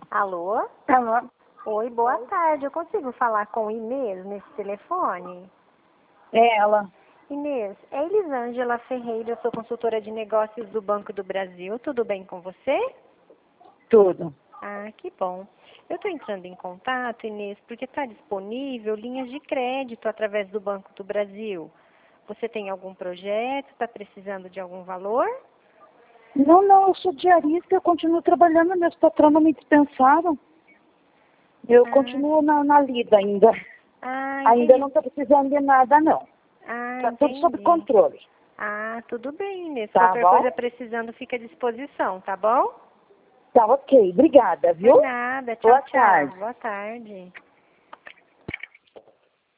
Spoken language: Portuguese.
Alô? Alô? Oi, boa tarde. Eu consigo falar com Inês nesse telefone? É ela. Inês, é Elisângela Ferreira, eu sou consultora de negócios do Banco do Brasil. Tudo bem com você? Tudo. Ah, que bom. Eu estou entrando em contato, Inês, porque está disponível linhas de crédito através do Banco do Brasil. Você tem algum projeto? Está precisando de algum valor? Não, eu sou diarista, eu continuo trabalhando, meus patrões não me dispensaram. Eu continuo na lida ainda. Ainda Entendi. não estou precisando de nada, não. Está tudo sob Entendi. controle. Tudo bem, Inês. Tá Qualquer bom? coisa precisando fica à disposição, tá bom? Tá ok. Obrigada, viu? Por nada. Tchau, Boa tchau. tarde. Boa tarde.